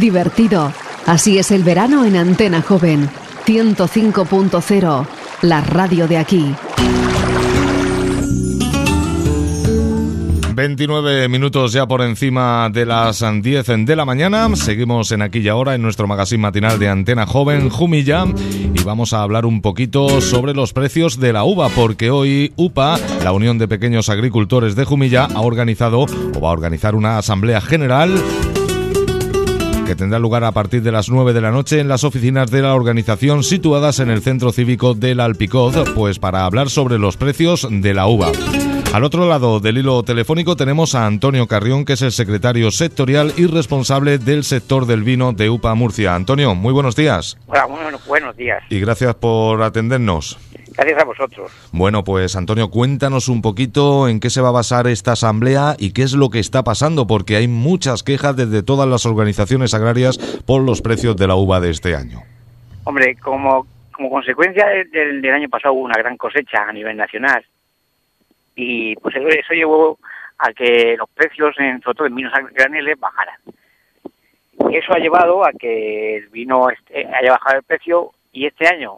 divertido. Así es el verano en Antena Joven. 105.0, la radio de aquí. 29 minutos ya por encima de las 10 de la mañana. Seguimos en Aquí y Ahora en nuestro magazín matinal de Antena Joven, Jumilla, y vamos a hablar un poquito sobre los precios de la uva, porque hoy UPA, la Unión de Pequeños Agricultores de Jumilla, ha organizado o va a organizar una asamblea general que tendrá lugar a partir de las 9 de la noche en las oficinas de la organización situadas en el Centro Cívico del Alpicoz, pues para hablar sobre los precios de la uva. Al otro lado del hilo telefónico tenemos a Antonio Carrión, que es el secretario sectorial y responsable del sector del vino de UPA Murcia. Antonio, muy buenos días. Hola, buenos días. Y gracias por atendernos. Gracias a vosotros. Bueno, pues Antonio, cuéntanos un poquito en qué se va a basar esta asamblea y qué es lo que está pasando, porque hay muchas quejas desde todas las organizaciones agrarias por los precios de la uva de este año. Hombre, como consecuencia del año pasado hubo una gran cosecha a nivel nacional y pues eso llevó a que los precios, sobre todo en vinos graneles, bajaran. Eso ha llevado a que el vino haya bajado el precio y este año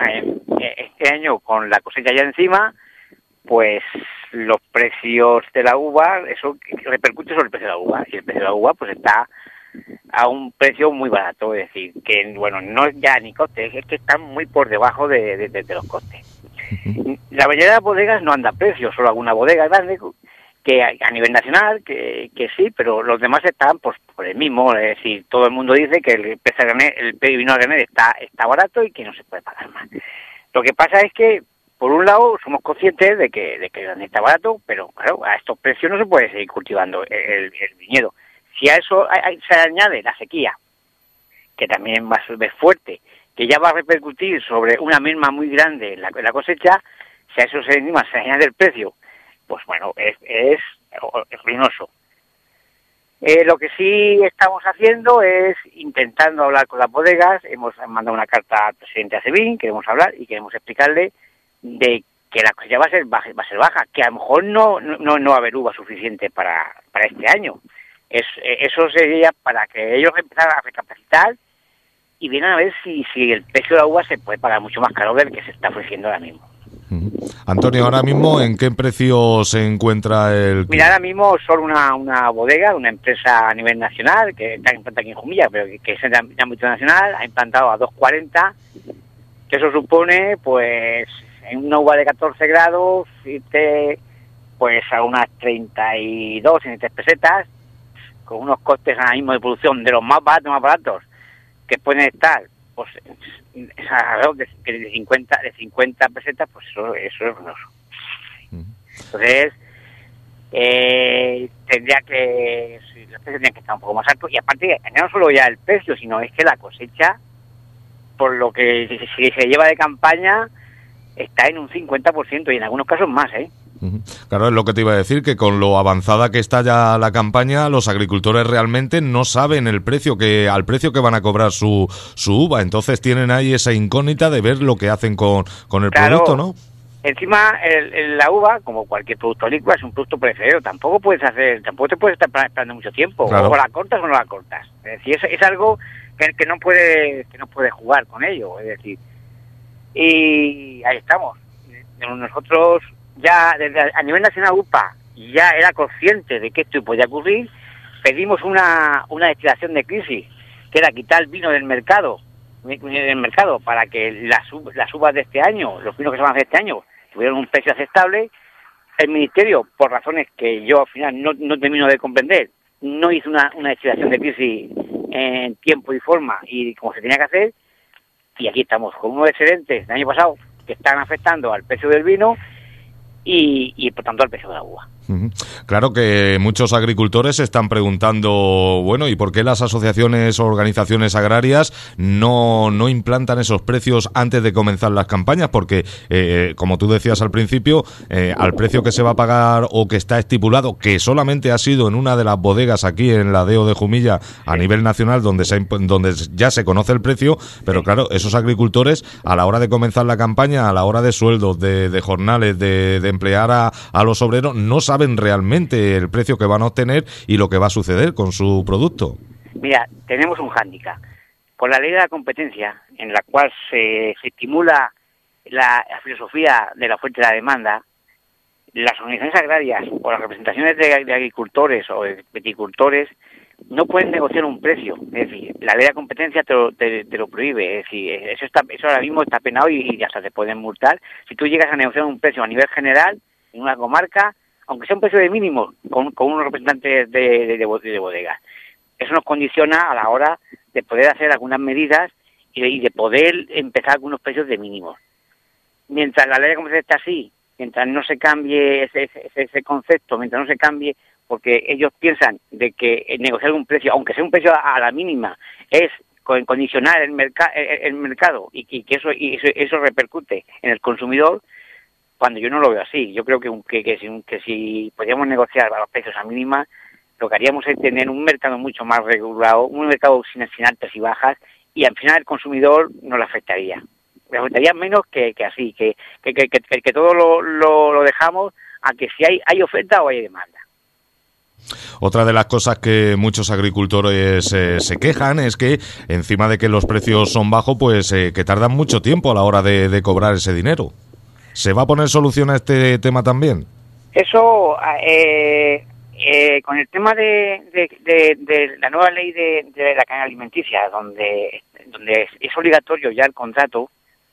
con la cosecha ya encima, pues los precios de la uva, eso repercute sobre el precio de la uva, y el precio de la uva pues está a un precio muy barato, es decir, que bueno, no es ya ni coste, es que están muy por debajo de los costes. La mayoría de las bodegas no anda a precio, solo alguna bodega grande que a nivel nacional, que sí, pero los demás están pues por el mismo, es decir, todo el mundo dice que el vino a granel está barato y que no se puede pagar más. Lo que pasa es que, por un lado, somos conscientes de que el granel está barato, pero claro, a estos precios no se puede seguir cultivando el viñedo. Si a eso se añade la sequía, que también va a ser fuerte, que ya va a repercutir sobre una merma muy grande en la cosecha, si a eso se añade el precio, pues bueno, es ruinoso. Lo que sí estamos haciendo es intentando hablar con las bodegas. Hemos mandado una carta al presidente ACEVIN, queremos hablar y queremos explicarle de que la cosecha va a ser baja, que a lo mejor no va a haber uva suficiente para este año. Eso sería para que ellos empezaran a recapacitar y vienen a ver si el precio de la uva se puede pagar mucho más caro del que se está ofreciendo ahora mismo. Antonio, ahora mismo, ¿en qué precio se encuentra el...? Mira, ahora mismo solo una bodega, una empresa a nivel nacional, que está implantada aquí en Jumilla, pero que es de ámbito nacional, ha implantado a 2,40, que eso supone, pues, en una uva de 14 grados, pues a unas 32, 33 pesetas, con unos costes ahora mismo de producción de los más baratos, que pueden estar, pues, alrededor de 50 pesetas, pues eso es ruinoso. Entonces, tendría que estar un poco más altos, y aparte, no solo ya el precio, sino es que la cosecha, por lo que se lleva de campaña, está en un 50% y en algunos casos más, ¿eh? Claro, es lo que te iba a decir, que con lo avanzada que está ya la campaña, los agricultores realmente no saben al precio que van a cobrar su uva, entonces tienen ahí esa incógnita de ver lo que hacen con el producto, ¿no? Encima, la uva, como cualquier producto agrícola, es un producto perecedero. Tampoco te puedes estar esperando mucho tiempo. Claro. O la cortas o no la cortas. Es decir, es algo que no puedes jugar con ello. Es decir, y ahí estamos. Nosotros ya a nivel nacional UPA ya era consciente de que esto podía ocurrir. Pedimos una destilación de crisis, que era quitar el vino del mercado para que las uvas de este año, los vinos que se van a hacer este año, tuvieron un precio aceptable. El Ministerio, por razones que yo al final no termino de comprender, no hizo una destilación de crisis en tiempo y forma y como se tenía que hacer, y aquí estamos con unos excedentes del año pasado que están afectando al precio del vino y por tanto al precio de la uva. Claro que muchos agricultores se están preguntando, bueno, ¿y por qué las asociaciones o organizaciones agrarias no implantan esos precios antes de comenzar las campañas? Porque, como tú decías al principio, al precio que se va a pagar o que está estipulado, que solamente ha sido en una de las bodegas aquí en la DEO de Jumilla a nivel nacional donde ya se conoce el precio, pero claro, esos agricultores a la hora de comenzar la campaña, a la hora de sueldos, de jornales, de emplear a los obreros, no saben realmente el precio que van a obtener y lo que va a suceder con su producto. Mira, tenemos un hándicap. Con la ley de la competencia, en la cual se estimula la filosofía de la oferta y la demanda, las organizaciones agrarias o las representaciones de agricultores o de viticultores no pueden negociar un precio. Es decir, la ley de la competencia te lo prohíbe. Es decir, eso ahora mismo está penado y hasta te pueden multar si tú llegas a negociar un precio a nivel general en una comarca, aunque sea un precio de mínimo, con unos representantes de bodegas. Eso nos condiciona a la hora de poder hacer algunas medidas y de poder empezar con unos precios de mínimos. Mientras la ley de competencia está así, mientras no se cambie ese concepto, mientras no se cambie, porque ellos piensan de que negociar un precio, aunque sea un precio a la mínima, es condicionar el mercado y que eso repercute en el consumidor, cuando yo no lo veo así. Yo creo que si podíamos negociar a los precios a mínima, lo que haríamos es tener un mercado mucho más regulado, un mercado sin altas y bajas, y al final el consumidor no le afectaría. Le afectaría menos que así, que todo lo dejamos a que si hay oferta o hay demanda. Otra de las cosas que muchos agricultores se quejan es que, encima de que los precios son bajos, pues que tardan mucho tiempo a la hora de cobrar ese dinero. ¿Se va a poner solución a este tema también? Eso, con el tema de la nueva ley de la cadena alimenticia, donde es obligatorio ya el contrato,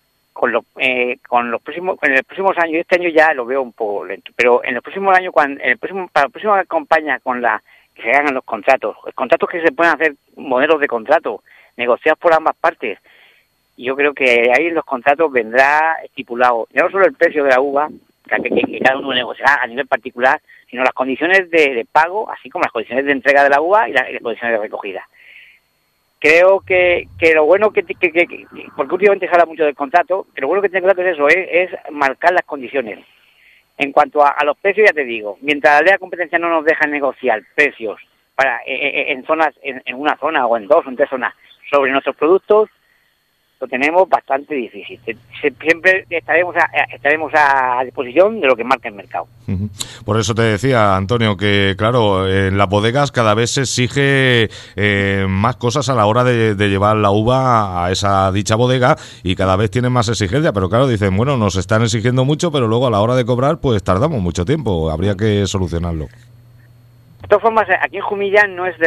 en los próximos años, este año ya lo veo un poco lento, pero en los próximos años, para la próxima campaña que se hagan los contratos que se puedan hacer, modelos de contrato negociados por ambas partes, yo creo que ahí en los contratos vendrá estipulado ya no solo el precio de la uva, que cada uno negociará a nivel particular, sino las condiciones de pago, así como las condiciones de entrega de la uva y las condiciones de recogida. Creo que lo bueno porque últimamente se habla mucho del contrato, pero lo bueno que tiene el contrato es eso, es marcar las condiciones. En cuanto a los precios, ya te digo, mientras la ley de competencia no nos deja negociar precios en una zona o en dos o en tres zonas sobre nuestros productos, lo tenemos bastante difícil. Siempre estaremos a disposición de lo que marca el mercado. Por eso te decía, Antonio, que claro, en las bodegas cada vez se exige más cosas a la hora de llevar la uva a esa dicha bodega y cada vez tienen más exigencia, pero claro, dicen, bueno, nos están exigiendo mucho, pero luego a la hora de cobrar pues tardamos mucho tiempo, habría que solucionarlo. De todas formas, aquí en Jumilla no es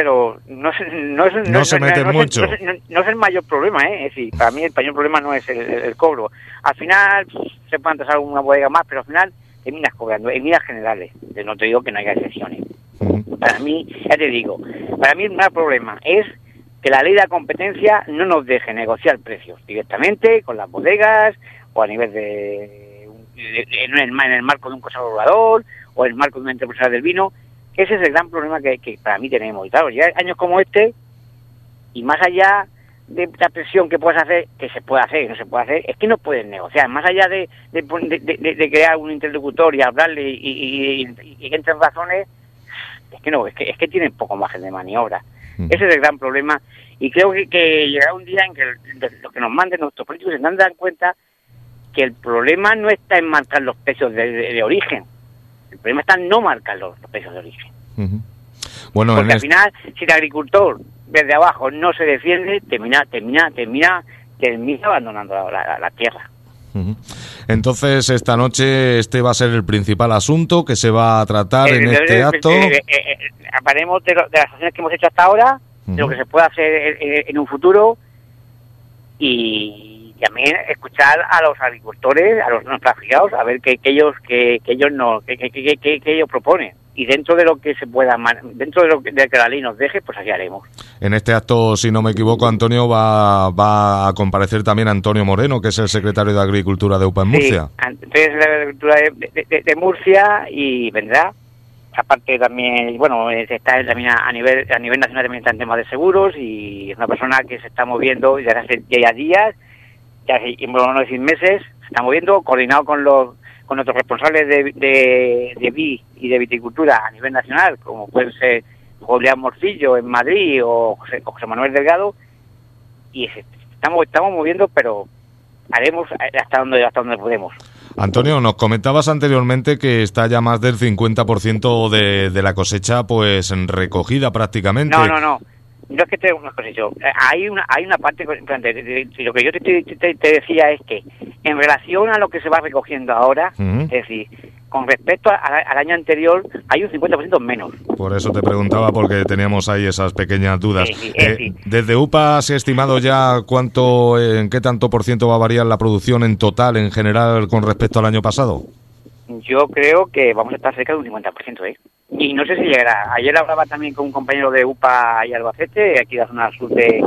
el mayor problema, es decir, para mí el mayor problema no es el cobro. Al final se puede pasar alguna bodega más, pero al final terminas cobrando en líneas generales. No te digo que no haya excepciones. Para mí, ya te digo, para mí el mayor problema es que la ley de la competencia no nos deje negociar precios directamente con las bodegas o a nivel en el marco de un conservador o en el marco de una empresa del vino. Ese es el gran problema que para mí tenemos. Y claro, ya años como este, y más allá de la presión que puedas hacer, que se puede hacer y no se puede hacer, es que no puedes negociar. Más allá de crear un interlocutor y hablarle y que entren razones, es que tienen poco margen de maniobra. Ese es el gran problema. Y creo que llegará un día en que lo que nos manden nuestros políticos se dan cuenta que el problema no está en marcar los precios de origen. El problema está en no marcar los precios de origen. Bueno, porque al final, si el agricultor desde abajo no se defiende, termina abandonando la tierra. Entonces, esta noche este va a ser el principal asunto que se va a tratar en este acto. Hablaremos de las acciones que hemos hecho hasta ahora, de lo que se puede hacer en un futuro y también escuchar a los agricultores, a los no afiliados, a ver qué ellos proponen. Y dentro de lo que se pueda, dentro de lo que la ley nos deje, pues así haremos. En este acto, si no me equivoco, Antonio, va a comparecer también Antonio Moreno, que es el secretario de Agricultura de UPA en Murcia. Sí, es la Agricultura de Murcia y vendrá. Aparte también, bueno, está también a nivel nacional también está en temas de seguros y es una persona que se está moviendo desde hace ya días, bueno, no decir meses, se está moviendo, coordinado con otros responsables de BI y de viticultura a nivel nacional, como pueden ser Julián Morcillo en Madrid o José Manuel Delgado, y estamos moviendo, pero haremos hasta donde podemos. Antonio, nos comentabas anteriormente que está ya más del 50% de la cosecha pues recogida prácticamente. No. No es que te una cosa, hay una parte importante. Lo que yo te decía es que en relación a lo que se va recogiendo ahora, es decir, con respecto al año anterior, hay un 50% menos. Por eso te preguntaba, porque teníamos ahí esas pequeñas dudas. Sí. ¿Desde UPA se ha estimado ya en qué tanto por ciento va a variar la producción en total, en general, con respecto al año pasado? Yo creo que vamos a estar cerca de un 50%, ¿eh? Y no sé si llegará. Ayer hablaba también con un compañero de UPA y Albacete, aquí de la zona sur de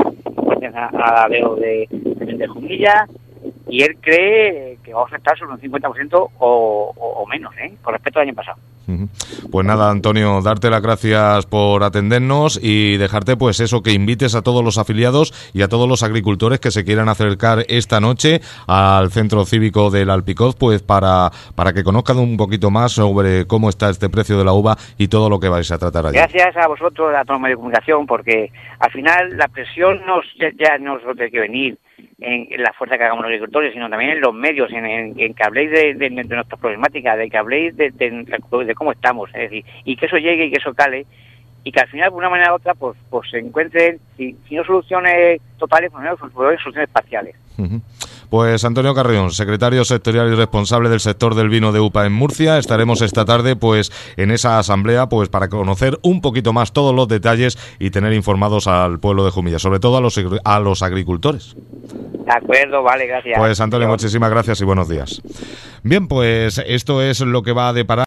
Jumilla, y él cree que vamos a estar sobre un 50% o menos, con respecto al año pasado. Pues nada, Antonio, darte las gracias por atendernos y dejarte pues eso, que invites a todos los afiliados y a todos los agricultores que se quieran acercar esta noche al Centro Cívico del Alpicoz, pues para que conozcan un poquito más sobre cómo está este precio de la uva y todo lo que vais a tratar allí. Gracias a vosotros, a todos los medios de comunicación, porque al final la presión ya no solo tiene que venir en la fuerza que hagamos los agricultores, sino también en los medios, en que habléis de nuestras problemáticas, de que habléis de cómo estamos, es decir, y que eso llegue y que eso cale, y que al final, de una manera u otra, pues se encuentren, si no soluciones totales, pues soluciones parciales. Pues Antonio Carrión, secretario sectorial y responsable del sector del vino de UPA en Murcia, estaremos esta tarde pues en esa asamblea pues para conocer un poquito más todos los detalles y tener informados al pueblo de Jumilla, sobre todo a los agricultores. De acuerdo, vale, gracias. Pues Antonio, muchísimas gracias y buenos días. Bien, pues esto es lo que va a deparar